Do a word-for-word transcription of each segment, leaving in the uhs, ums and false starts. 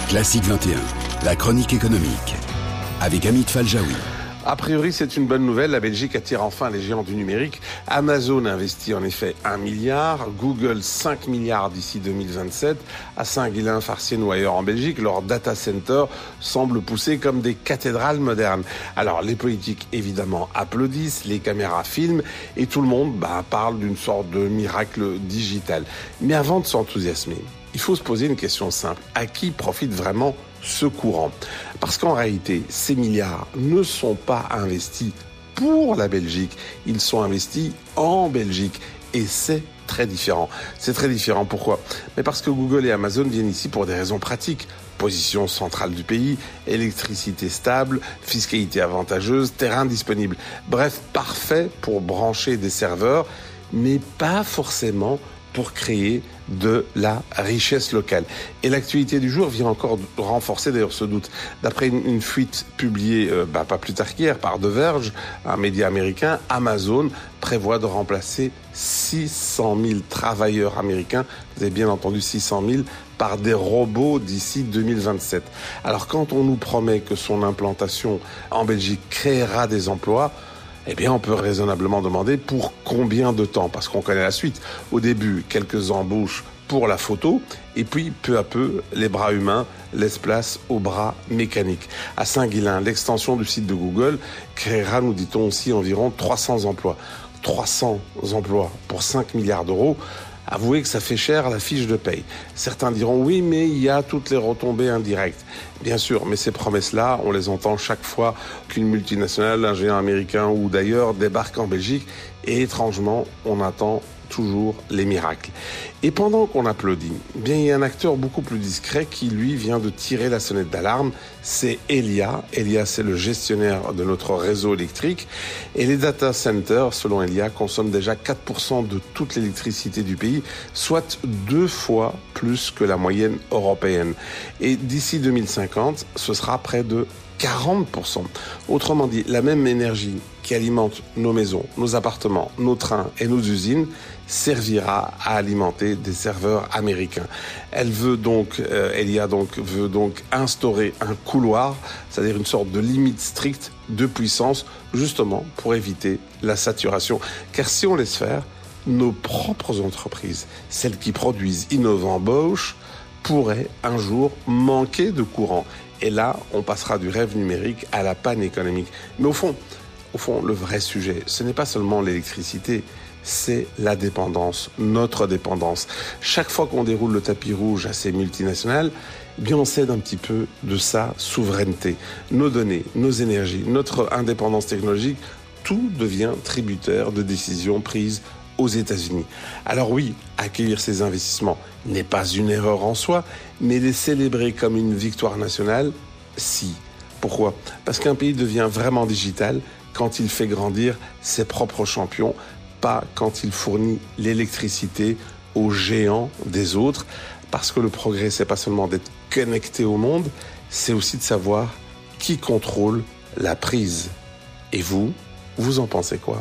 Classique vingt et un, la chronique économique, avec Amit Faljaoui. A priori, c'est une bonne nouvelle. La Belgique attire enfin les géants du numérique. Amazon investit en effet un milliard, Google cinq milliards d'ici deux mille vingt-sept. À Saint-Guilain, Farciennes ou ailleurs en Belgique, leurs data centers semblent pousser comme des cathédrales modernes. Alors, les politiques, évidemment, applaudissent, les caméras filment et tout le monde bah, parle d'une sorte de miracle digital. Mais avant de s'enthousiasmer, il faut se poser une question simple. À qui profite vraiment ce courant? Parce qu'en réalité, ces milliards ne sont pas investis pour la Belgique, ils sont investis en Belgique. Et c'est très différent. C'est très différent. Pourquoi? Mais parce que Google et Amazon viennent ici pour des raisons pratiques. Position centrale du pays, électricité stable, fiscalité avantageuse, terrain disponible. Bref, parfait pour brancher des serveurs, mais pas forcément pour créer de la richesse locale. Et l'actualité du jour vient encore renforcer d'ailleurs ce doute. D'après une, une fuite publiée euh, bah, pas plus tard qu'hier par The Verge, un média américain, Amazon prévoit de remplacer six cent mille travailleurs américains, vous avez bien entendu six cent mille, par des robots d'ici deux mille vingt-sept. Alors quand on nous promet que son implantation en Belgique créera des emplois, eh bien, on peut raisonnablement demander pour combien de temps, parce qu'on connaît la suite. Au début, quelques embauches pour la photo, et puis, peu à peu, les bras humains laissent place aux bras mécaniques. À Saint-Guilain, l'extension du site de Google créera, nous dit-on aussi, environ trois cents emplois. trois cents emplois pour cinq milliards d'euros. Avouez que ça fait cher à la fiche de paye. Certains diront oui, mais il y a toutes les retombées indirectes. Bien sûr, mais ces promesses-là, on les entend chaque fois qu'une multinationale, un géant américain ou d'ailleurs débarque en Belgique. Et étrangement, on attend toujours les miracles. Et pendant qu'on applaudit, bien il y a un acteur beaucoup plus discret qui lui vient de tirer la sonnette d'alarme, c'est Elia. Elia, c'est le gestionnaire de notre réseau électrique et les data centers, selon Elia, consomment déjà quatre pour cent de toute l'électricité du pays, soit deux fois plus que la moyenne européenne. Et d'ici deux mille cinquante, ce sera près de quarante pour cent. Autrement dit, la même énergie qui alimente nos maisons, nos appartements, nos trains et nos usines servira à alimenter des serveurs américains. Elle veut donc, euh, Elia donc veut donc instaurer un couloir, c'est-à-dire une sorte de limite stricte de puissance, justement pour éviter la saturation. Car si on laisse faire, nos propres entreprises, celles qui produisent, innovent, embauchent, pourraient un jour manquer de courant. Et là, on passera du rêve numérique à la panne économique. Mais au fond, au fond, le vrai sujet, ce n'est pas seulement l'électricité, c'est la dépendance, notre dépendance. Chaque fois qu'on déroule le tapis rouge à ces multinationales, eh bien on cède un petit peu de sa souveraineté. Nos données, nos énergies, notre indépendance technologique, tout devient tributaire de décisions prises aux États-Unis. Alors oui, accueillir ces investissements n'est pas une erreur en soi, mais les célébrer comme une victoire nationale, si. Pourquoi? Parce qu'un pays devient vraiment digital quand il fait grandir ses propres champions, pas quand il fournit l'électricité aux géants des autres. Parce que le progrès, c'est pas seulement d'être connecté au monde, c'est aussi de savoir qui contrôle la prise. Et vous, vous en pensez quoi?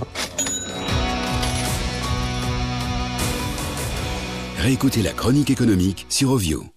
Réécoutez la chronique économique sur Ovio.